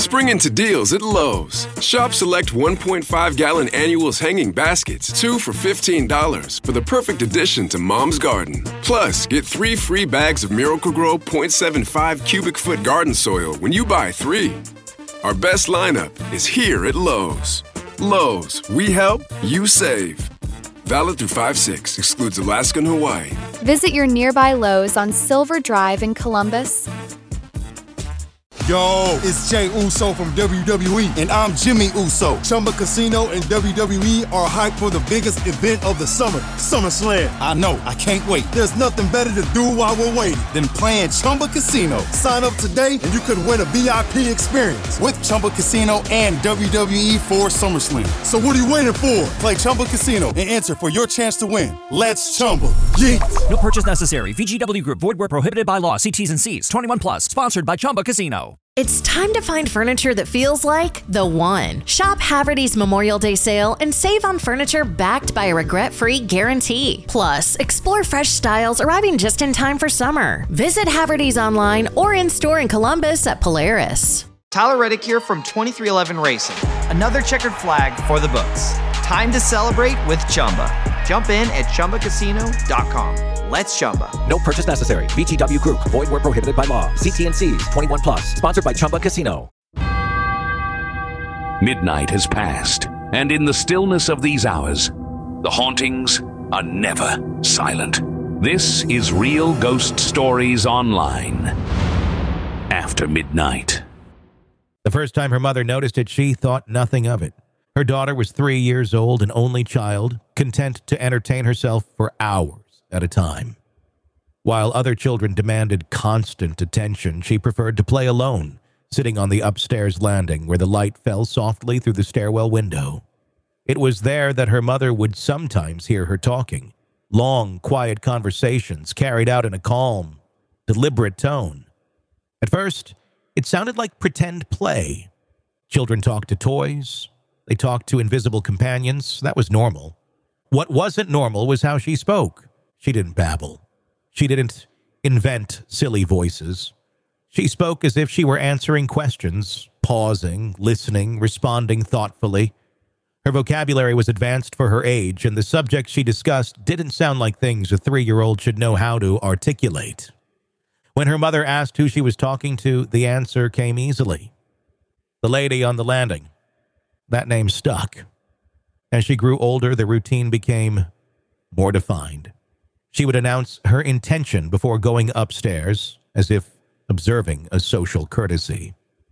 Spring into deals at Lowe's. Shop select 1.5-gallon annuals hanging baskets, 2 for $15, for the perfect addition to Mom's garden. Plus, get 3 free bags of Miracle-Gro 0.75 cubic foot garden soil when you buy 3. Our best lineup is here at Lowe's. Lowe's, we help, you save. Valid through 5/6, excludes Alaska and Hawaii. Visit your nearby Lowe's on Silver Drive in Columbus. Yo, it's Jay Uso from WWE, and I'm Jimmy Uso. Chumba Casino and WWE are hyped for the biggest event of the summer, SummerSlam. I know, I can't wait. There's nothing better to do while we're waiting than playing Chumba Casino. Sign up today and you could win a VIP experience with Chumba Casino and WWE for SummerSlam. So what are you waiting for? Play Chumba Casino and enter for your chance to win. Let's Chumba. Yeah. No purchase necessary. VGW Group. Void where prohibited by law. See T's and C's. 21 plus. Sponsored by Chumba Casino. It's time to find furniture that feels like the one. Shop Haverty's Memorial Day sale and save on furniture backed by a regret-free guarantee. Plus, explore fresh styles arriving just in time for summer. Visit Haverty's online or in-store in Columbus at Polaris. Tyler Reddick here from 2311 Racing. Another checkered flag for the books. Time to celebrate with Chumba. Jump in at ChumbaCasino.com. Let's Chumba. No purchase necessary. VGW Group. Void where prohibited by law. See T's and C's. 21 plus. Sponsored by Chumba Casino. Midnight has passed, and in the stillness of these hours, the hauntings are never silent. This is Real Ghost Stories Online. After midnight. The first time her mother noticed it, she thought nothing of it. Her daughter was 3 years old, an only child, content to entertain herself for hours at a time. While other children demanded constant attention, she preferred to play alone, sitting on the upstairs landing where the light fell softly through the stairwell window. It was there that her mother would sometimes hear her talking, long, quiet conversations carried out in a calm, deliberate tone. At first, it sounded like pretend play. Children talked to toys. They talked to invisible companions. That was normal. What wasn't normal was how she spoke. She didn't babble. She didn't invent silly voices. She spoke as if she were answering questions, pausing, listening, responding thoughtfully. Her vocabulary was advanced for her age, and the subjects she discussed didn't sound like things a 3-year-old should know how to articulate. When her mother asked who she was talking to, the answer came easily. The lady on the landing. That name stuck. As she grew older, the routine became more defined. She would announce her intention before going upstairs, as if observing a social courtesy.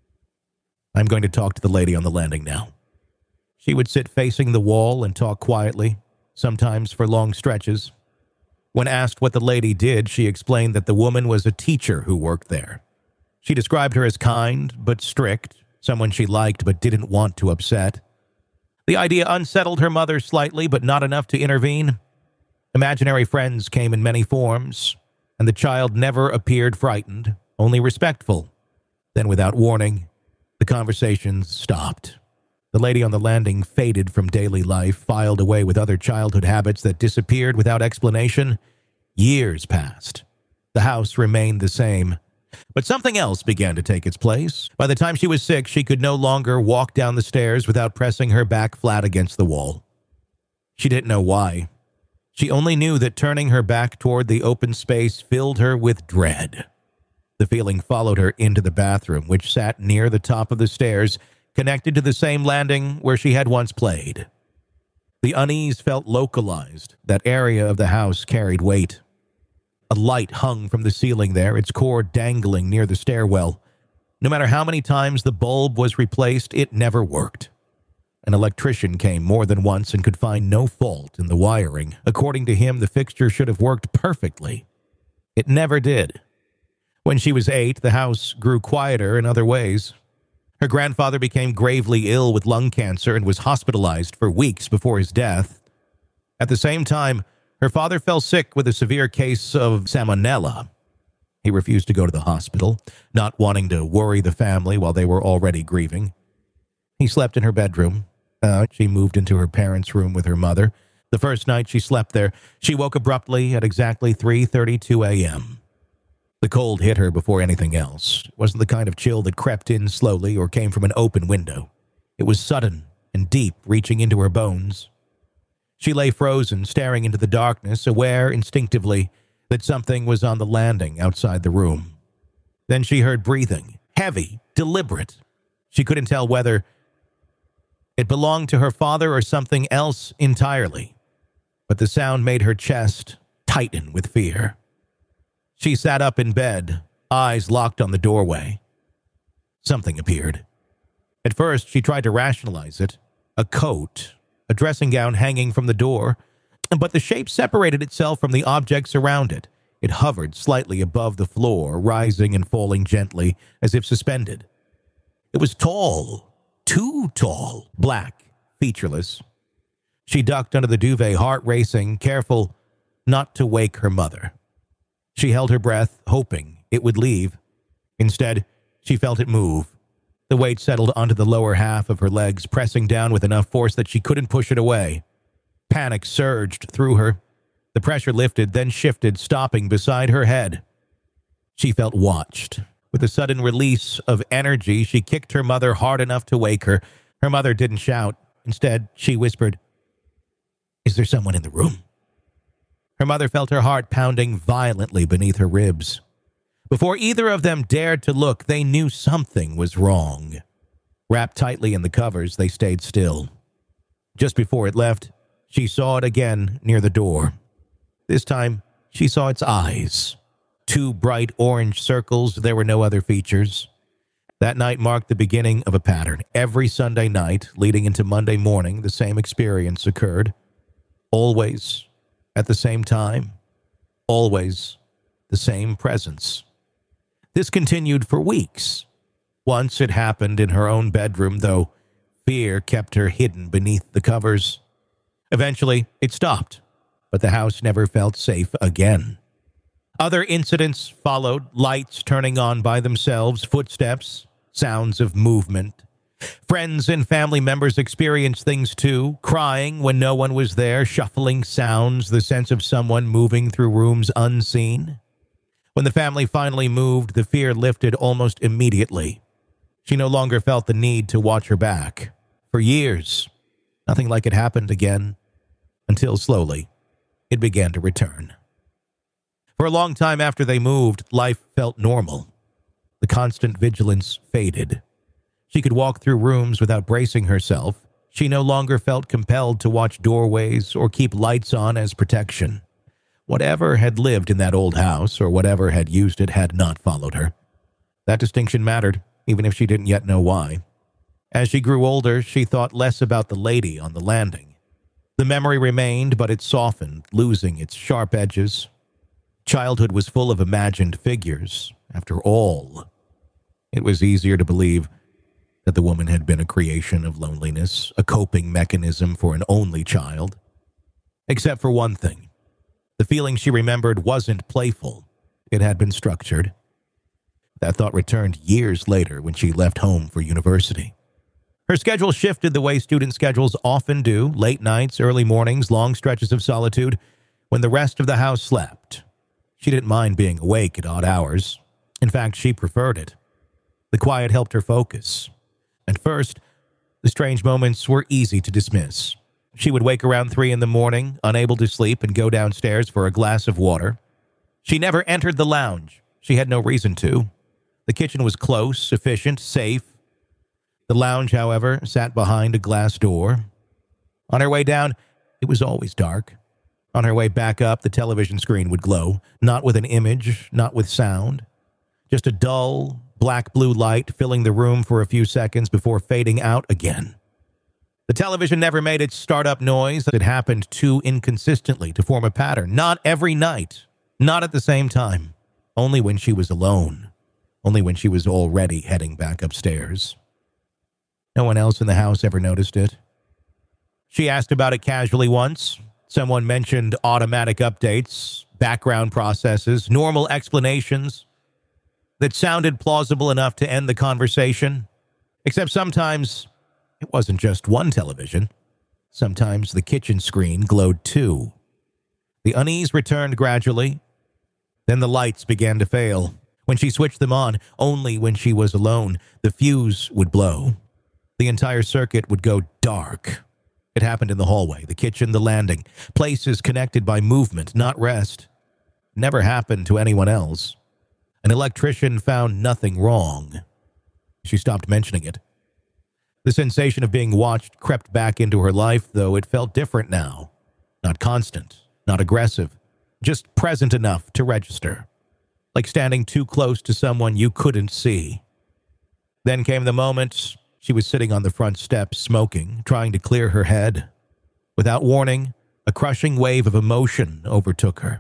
I'm going to talk to the lady on the landing now. She would sit facing the wall and talk quietly, sometimes for long stretches. When asked what the lady did, she explained that the woman was a teacher who worked there. She described her as kind but strict, someone she liked but didn't want to upset. The idea unsettled her mother slightly, but not enough to intervene. Imaginary friends came in many forms, and the child never appeared frightened, only respectful. Then, without warning, the conversations stopped. The lady on the landing faded from daily life, filed away with other childhood habits that disappeared without explanation. Years passed. The house remained the same, but something else began to take its place. By the time she was 6, she could no longer walk down the stairs without pressing her back flat against the wall. She didn't know why. She only knew that turning her back toward the open space filled her with dread. The feeling followed her into the bathroom, which sat near the top of the stairs, connected to the same landing where she had once played. The unease felt localized. That area of the house carried weight. A light hung from the ceiling there, its cord dangling near the stairwell. No matter how many times the bulb was replaced, it never worked. An electrician came more than once and could find no fault in the wiring. According to him, the fixture should have worked perfectly. It never did. When she was 8, the house grew quieter in other ways. Her grandfather became gravely ill with lung cancer and was hospitalized for weeks before his death. At the same time, her father fell sick with a severe case of salmonella. He refused to go to the hospital, not wanting to worry the family while they were already grieving. He slept in her bedroom. She moved into her parents' room with her mother. The first night she slept there, she woke abruptly at exactly 3:32 a.m. The cold hit her before anything else. It wasn't the kind of chill that crept in slowly or came from an open window. It was sudden and deep, reaching into her bones. She lay frozen, staring into the darkness, aware instinctively that something was on the landing outside the room. Then she heard breathing, heavy, deliberate. She couldn't tell whether it belonged to her father or something else entirely, but the sound made her chest tighten with fear. She sat up in bed, eyes locked on the doorway. Something appeared. At first, she tried to rationalize it. A coat, a dressing gown hanging from the door, but the shape separated itself from the objects around it. It hovered slightly above the floor, rising and falling gently, as if suspended. It was tall, too tall, black, featureless. She ducked under the duvet, heart racing, careful not to wake her mother. She held her breath, hoping it would leave. Instead, she felt it move. The weight settled onto the lower half of her legs, pressing down with enough force that she couldn't push it away. Panic surged through her. The pressure lifted, then shifted, stopping beside her head. She felt watched. With a sudden release of energy, she kicked her mother hard enough to wake her. Her mother didn't shout. Instead, she whispered, "Is there someone in the room?" Her mother felt her heart pounding violently beneath her ribs. Before either of them dared to look, they knew something was wrong. Wrapped tightly in the covers, they stayed still. Just before it left, she saw it again near the door. This time, she saw its eyes. 2 bright orange circles, there were no other features. That night marked the beginning of a pattern. Every Sunday night, leading into Monday morning, the same experience occurred. Always at the same time. Always the same presence. This continued for weeks. Once it happened in her own bedroom, though fear kept her hidden beneath the covers. Eventually, it stopped, but the house never felt safe again. Other incidents followed, lights turning on by themselves, footsteps, sounds of movement. Friends and family members experienced things too, crying when no one was there, shuffling sounds, the sense of someone moving through rooms unseen. When the family finally moved, the fear lifted almost immediately. She no longer felt the need to watch her back. For years, nothing like it happened again, until slowly, it began to return. For a long time after they moved, life felt normal. The constant vigilance faded. She could walk through rooms without bracing herself. She no longer felt compelled to watch doorways or keep lights on as protection. Whatever had lived in that old house, or whatever had used it, had not followed her. That distinction mattered, even if she didn't yet know why. As she grew older, she thought less about the lady on the landing. The memory remained, but it softened, losing its sharp edges. Childhood was full of imagined figures. After all, it was easier to believe that the woman had been a creation of loneliness, a coping mechanism for an only child. Except for one thing. The feeling she remembered wasn't playful. It had been structured. That thought returned years later when she left home for university. Her schedule shifted the way student schedules often do, late nights, early mornings, long stretches of solitude, when the rest of the house slept. She didn't mind being awake at odd hours. In fact, she preferred it. The quiet helped her focus. At first, the strange moments were easy to dismiss. She would wake around 3 a.m, unable to sleep, and go downstairs for a glass of water. She never entered the lounge. She had no reason to. The kitchen was close, efficient, safe. The lounge, however, sat behind a glass door. On her way down, it was always dark. On her way back up, the television screen would glow, not with an image, not with sound. Just a dull, black-blue light filling the room for a few seconds before fading out again. The television never made its startup noise. It happened too inconsistently to form a pattern. Not every night. Not at the same time. Only when she was alone. Only when she was already heading back upstairs. No one else in the house ever noticed it. She asked about it casually once. Someone mentioned automatic updates, background processes, normal explanations that sounded plausible enough to end the conversation. Except sometimes it wasn't just one television. Sometimes the kitchen screen glowed too. The unease returned gradually. Then the lights began to fail. When she switched them on, only when she was alone, the fuse would blow. The entire circuit would go dark. It happened in the hallway, the kitchen, the landing, places connected by movement, not rest. Never happened to anyone else. An electrician found nothing wrong. She stopped mentioning it. The sensation of being watched crept back into her life, though it felt different now. Not constant, not aggressive, just present enough to register. Like standing too close to someone you couldn't see. Then came the moment she was sitting on the front steps, smoking, trying to clear her head. Without warning, a crushing wave of emotion overtook her.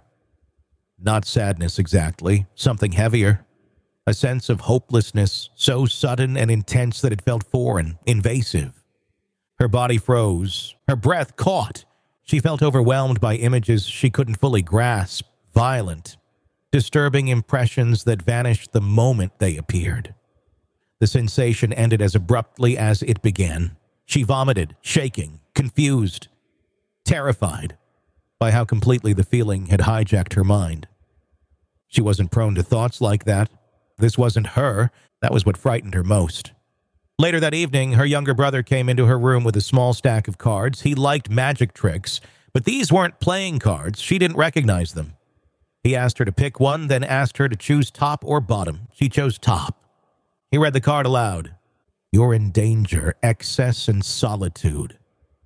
Not sadness exactly, something heavier. A sense of hopelessness, so sudden and intense that it felt foreign, invasive. Her body froze. Her breath caught. She felt overwhelmed by images she couldn't fully grasp, violent, disturbing impressions that vanished the moment they appeared. The sensation ended as abruptly as it began. She vomited, shaking, confused, terrified by how completely the feeling had hijacked her mind. She wasn't prone to thoughts like that. This wasn't her. That was what frightened her most. Later that evening, her younger brother came into her room with a small stack of cards. He liked magic tricks, but these weren't playing cards. She didn't recognize them. He asked her to pick one, then asked her to choose top or bottom. She chose top. He read the card aloud. "You're in danger, excess, and solitude."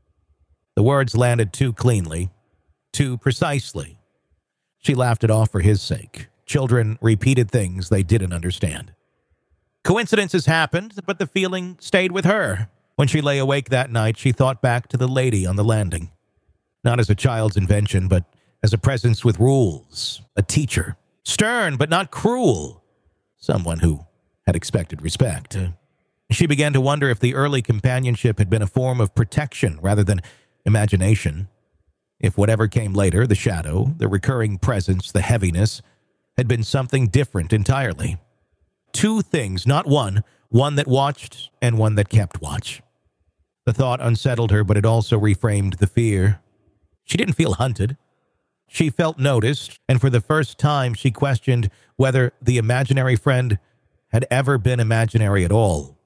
The words landed too cleanly, too precisely. She laughed it off for his sake. Children repeated things they didn't understand. Coincidences happened, but the feeling stayed with her. When she lay awake that night, she thought back to the lady on the landing. Not as a child's invention, but as a presence with rules. A teacher. Stern, but not cruel. Someone who had expected respect. She began to wonder if the early companionship had been a form of protection rather than imagination. If whatever came later, the shadow, the recurring presence, the heaviness, had been something different entirely. Two things, not one that watched and one that kept watch. The thought unsettled her, but it also reframed the fear. She didn't feel hunted. She felt noticed, and for the first time she questioned whether the imaginary friend had ever been imaginary at all.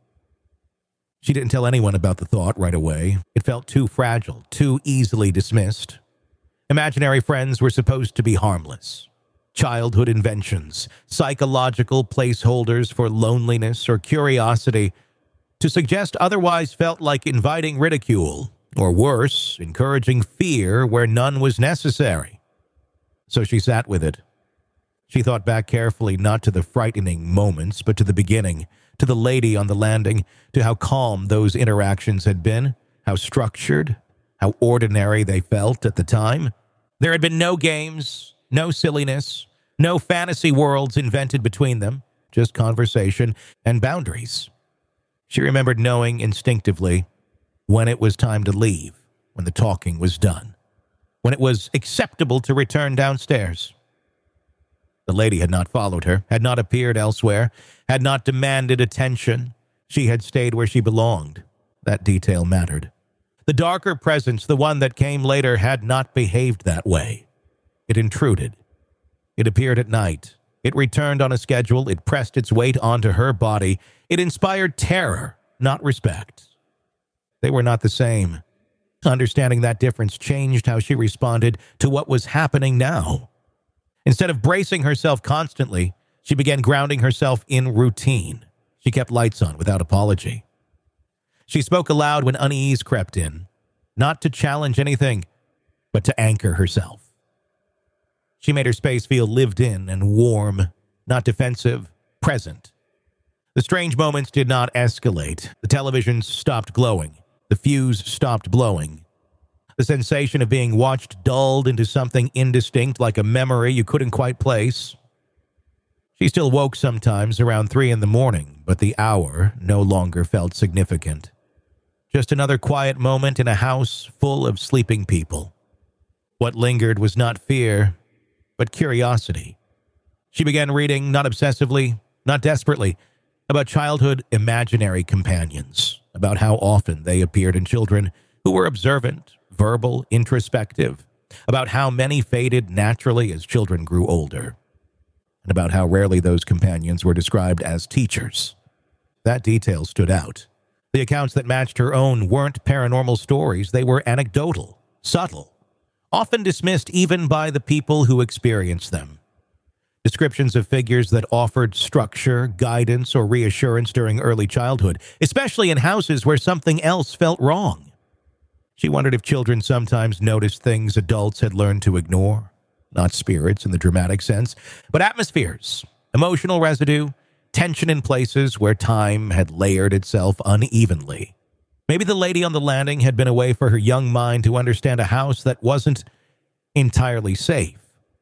She didn't tell anyone about the thought right away. It felt too fragile, too easily dismissed. Imaginary friends were supposed to be harmless. Childhood inventions, psychological placeholders for loneliness or curiosity. To suggest otherwise felt like inviting ridicule, or worse, encouraging fear where none was necessary. So she sat with it. She thought back carefully, not to the frightening moments, but to the beginning, to the lady on the landing, to how calm those interactions had been, how structured, how ordinary they felt at the time. There had been no games, no silliness, no fantasy worlds invented between them, just conversation and boundaries. She remembered knowing instinctively when it was time to leave, when the talking was done, when it was acceptable to return downstairs. The lady had not followed her, had not appeared elsewhere, had not demanded attention. She had stayed where she belonged. That detail mattered. The darker presence, the one that came later, had not behaved that way. It intruded. It appeared at night. It returned on a schedule. It pressed its weight onto her body. It inspired terror, not respect. They were not the same. Understanding that difference changed how she responded to what was happening now. Instead of bracing herself constantly, she began grounding herself in routine. She kept lights on without apology. She spoke aloud when unease crept in, not to challenge anything, but to anchor herself. She made her space feel lived in and warm, not defensive, present. The strange moments did not escalate. The television stopped glowing. The fuse stopped blowing. The sensation of being watched dulled into something indistinct, like a memory you couldn't quite place. She still woke sometimes around 3 a.m, but the hour no longer felt significant. Just another quiet moment in a house full of sleeping people. What lingered was not fear, but curiosity. She began reading, not obsessively, not desperately, about childhood imaginary companions, about how often they appeared in children who were observant, verbal, introspective, about how many faded naturally as children grew older. and about how rarely those companions were described as teachers. That detail stood out. The accounts that matched her own weren't paranormal stories. They were anecdotal, subtle, often dismissed even by the people who experienced them. Descriptions of figures that offered structure, guidance, or reassurance during early childhood, especially in houses where something else felt wrong. She wondered if children sometimes noticed things adults had learned to ignore. Not spirits in the dramatic sense, but atmospheres, emotional residue, tension in places where time had layered itself unevenly. Maybe the lady on the landing had been a way for her young mind to understand a house that wasn't entirely safe.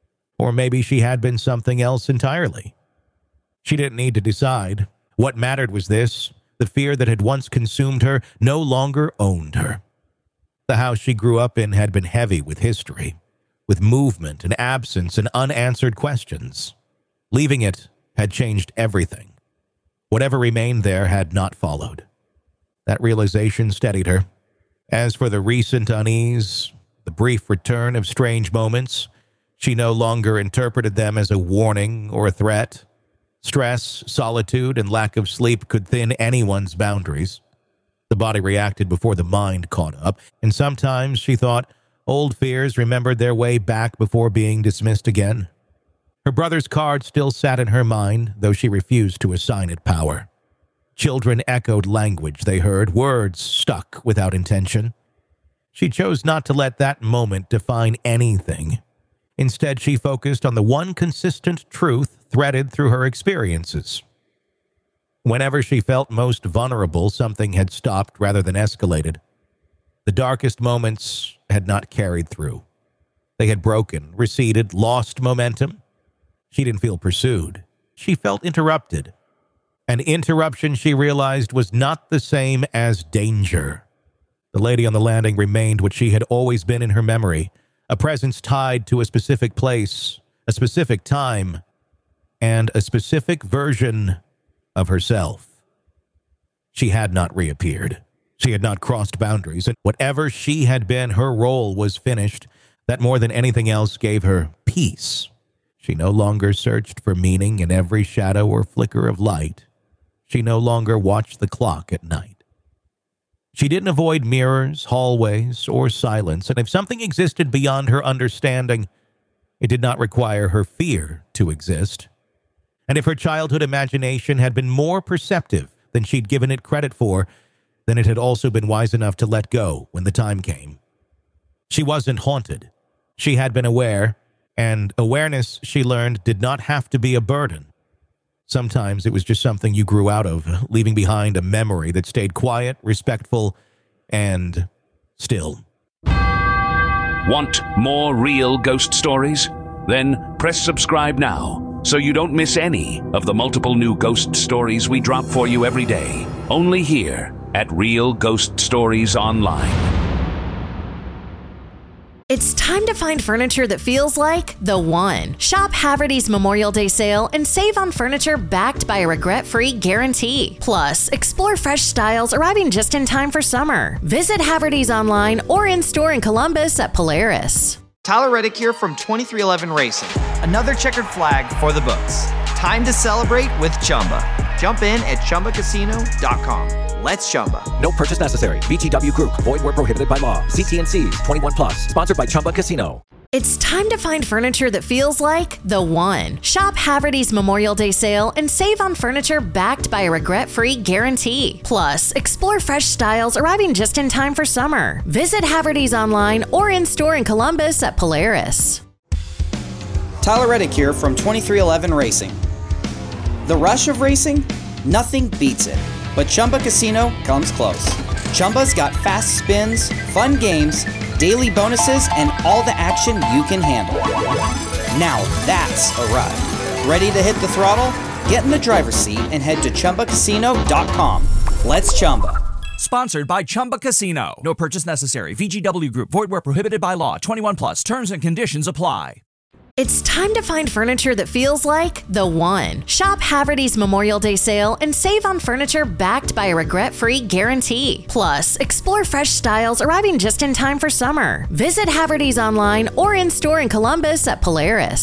Or maybe she had been something else entirely. She didn't need to decide. What mattered was this: the fear that had once consumed her no longer owned her. The house she grew up in had been heavy with history, with movement and absence and unanswered questions. Leaving it had changed everything. Whatever remained there had not followed. That realization steadied her. As for the recent unease, the brief return of strange moments, she no longer interpreted them as a warning or a threat. Stress, solitude, and lack of sleep could thin anyone's boundaries. The body reacted before the mind caught up, and sometimes, she thought, old fears remembered their way back before being dismissed again. Her brother's card still sat in her mind, though she refused to assign it power. Children echoed language they heard, words stuck without intention. She chose not to let that moment define anything. Instead, she focused on the one consistent truth threaded through her experiences. Whenever she felt most vulnerable, something had stopped rather than escalated. The darkest moments had not carried through. They had broken, receded, lost momentum. She didn't feel pursued. She felt interrupted. An interruption, she realized, was not the same as danger. The lady on the landing remained what she had always been in her memory, a presence tied to a specific place, a specific time, and a specific version of herself. She had not reappeared. She had not crossed boundaries, and whatever she had been, her role was finished. That more than anything else gave her peace. She no longer searched for meaning in every shadow or flicker of light. She no longer watched the clock at night. She didn't avoid mirrors, hallways, or silence, and if something existed beyond her understanding, it did not require her fear to exist. And if her childhood imagination had been more perceptive than she'd given it credit for, then it had also been wise enough to let go when the time came. She wasn't haunted. She had been aware, and awareness, she learned, did not have to be a burden. Sometimes it was just something you grew out of, leaving behind a memory that stayed quiet, respectful, and still. Want more real ghost stories? Then press subscribe now so you don't miss any of the multiple new ghost stories we drop for you every day. Only here at Real Ghost Stories Online. It's time to find furniture that feels like the one. Shop Haverty's Memorial Day sale and save on furniture backed by a regret-free guarantee. Plus, explore fresh styles arriving just in time for summer. Visit Haverty's online or in-store in Columbus at Polaris. Tyler Reddick here from 2311 Racing. Another checkered flag for the books. Time to celebrate with Chumba. Jump in at ChumbaCasino.com. Let's Chumba. No purchase necessary. VGW Group. Void where prohibited by law. See T&Cs. 21 plus. Sponsored by Chumba Casino. It's time to find furniture that feels like the one. Shop Haverty's Memorial Day sale and save on furniture backed by a regret-free guarantee. Plus, explore fresh styles arriving just in time for summer. Visit Haverty's online or in-store in Columbus at Polaris. Tyler Reddick here from 2311 Racing. The rush of racing? Nothing beats it. But Chumba Casino comes close. Chumba's got fast spins, fun games, daily bonuses, and all the action you can handle. Now that's a ride. Ready to hit the throttle? Get in the driver's seat and head to ChumbaCasino.com. Let's Chumba. Sponsored by Chumba Casino. No purchase necessary. VGW Group. Void where prohibited by law. 21 plus. Terms and conditions apply. It's time to find furniture that feels like the one. Shop Haverty's Memorial Day sale and save on furniture backed by a regret-free guarantee. Plus, explore fresh styles arriving just in time for summer. Visit Haverty's online or in-store in Columbus at Polaris.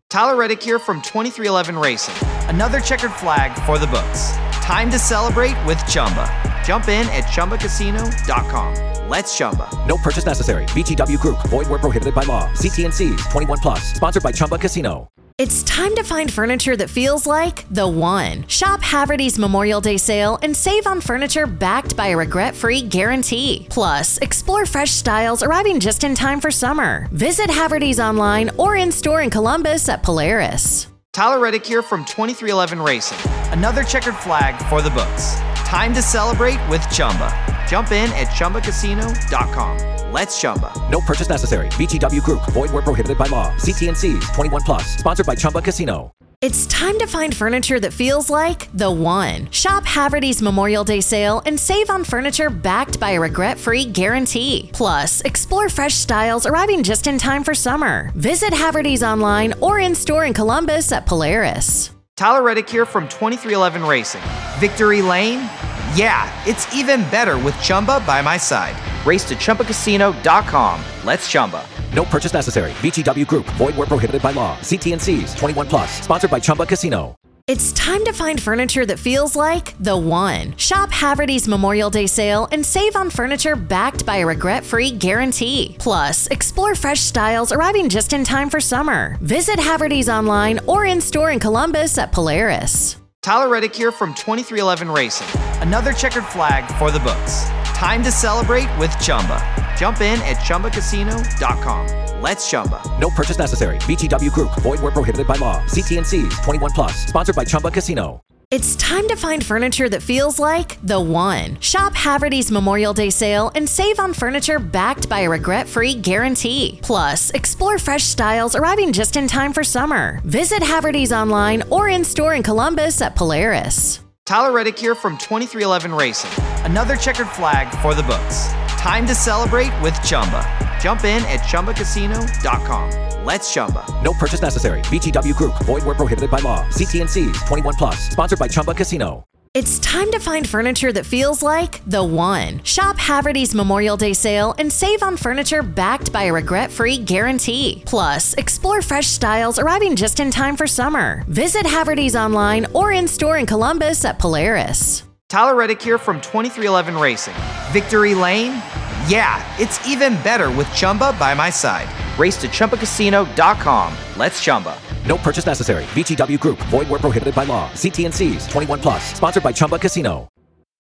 Tyler Reddick here from 2311 Racing. Another checkered flag for the books. Time to celebrate with Chumba. Jump in at ChumbaCasino.com. Let's Chumba. No purchase necessary. VGW Group. Void where prohibited by law. See T&Cs. 21 plus. Sponsored by Chumba Casino. It's time to find furniture that feels like the one. Shop Haverty's Memorial Day sale and save on furniture backed by a regret-free guarantee. Plus, explore fresh styles arriving just in time for summer. Visit Haverty's online or in-store in Columbus at Polaris. Tyler Reddick here from 2311 Racing. Another checkered flag for the books. Time to celebrate with Chumba. Jump in at ChumbaCasino.com. Let's Chumba. No purchase necessary. VGW Group. Void where prohibited by law. See T&Cs. 21 plus. Sponsored by Chumba Casino. It's time to find furniture that feels like the one. Shop Haverty's Memorial Day sale and save on furniture backed by a regret-free guarantee. Plus, explore fresh styles arriving just in time for summer. Visit Haverty's online or in-store in Columbus at Polaris. Tyler Reddick here from 2311 Racing. Victory Lane? Yeah, it's even better with Chumba by my side. Race to ChumbaCasino.com. Let's Chumba. No purchase necessary. VGW Group. Void where prohibited by law. See T&Cs. 21 plus. Sponsored by Chumba Casino. It's time to find furniture that feels like the one. Shop Haverty's Memorial Day sale and save on furniture backed by a regret-free guarantee. Plus, explore fresh styles arriving just in time for summer. Visit Haverty's online or in-store in Columbus at Polaris. Tyler Reddick here from 2311 Racing. Another checkered flag for the books. Time to celebrate with Chumba. Jump in at ChumbaCasino.com. Let's Chumba. No purchase necessary. VGW Group. Void where prohibited by law. See T&Cs. 21 plus. Sponsored by Chumba Casino. It's time to find furniture that feels like the one. Shop Haverty's Memorial Day sale and save on furniture backed by a regret-free guarantee. Plus, explore fresh styles arriving just in time for summer. Visit Haverty's online or in-store in Columbus at Polaris. Tyler Reddick here from 2311 Racing. Another checkered flag for the books. Time to celebrate with Chumba. Jump in at ChumbaCasino.com. Let's Chumba. No purchase necessary. VGW Group. Void where prohibited by law. See T&Cs. 21 plus. Sponsored by Chumba Casino. It's time to find furniture that feels like the one. Shop Haverty's Memorial Day sale and save on furniture backed by a regret-free guarantee. Plus, explore fresh styles arriving just in time for summer. Visit Haverty's online or in-store in Columbus at Polaris. Tyler Reddick here from 2311 Racing. Victory Lane? Yeah, it's even better with Chumba by my side. Race to ChumbaCasino.com. Let's Chumba. No purchase necessary. VGW Group. Void where prohibited by law. See T&Cs. 21 plus. Sponsored by Chumba Casino.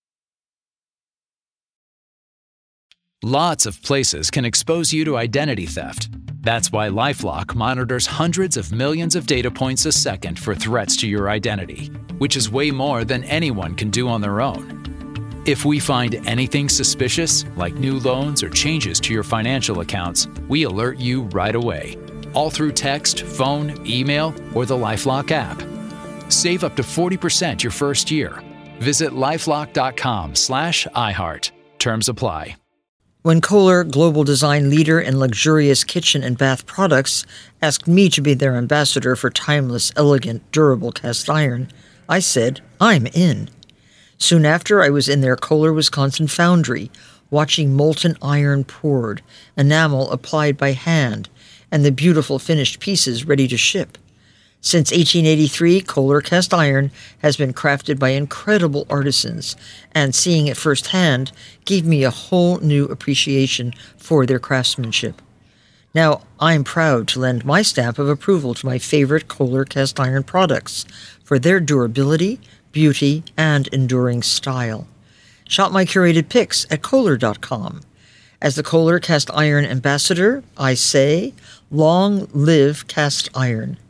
Lots of places can expose you to identity theft. That's why LifeLock monitors hundreds of millions of data points a second for threats to your identity, which is way more than anyone can do on their own. If we find anything suspicious, like new loans or changes to your financial accounts, we alert you right away, all through text, phone, email, or the LifeLock app. Save up to 40% your first year. Visit lifelock.com/iHeart. Terms apply. When Kohler, global design leader in luxurious kitchen and bath products, asked me to be their ambassador for timeless, elegant, durable cast iron, I said, I'm in. Soon after, I was in their Kohler, Wisconsin foundry, watching molten iron poured, enamel applied by hand, and the beautiful finished pieces ready to ship. Since 1883, Kohler cast iron has been crafted by incredible artisans, and seeing it firsthand gave me a whole new appreciation for their craftsmanship. Now, I'm proud to lend my stamp of approval to my favorite Kohler cast iron products for their durability, beauty, and enduring style. Shop my curated picks at Kohler.com. As the Kohler cast iron ambassador, I say, long live cast iron.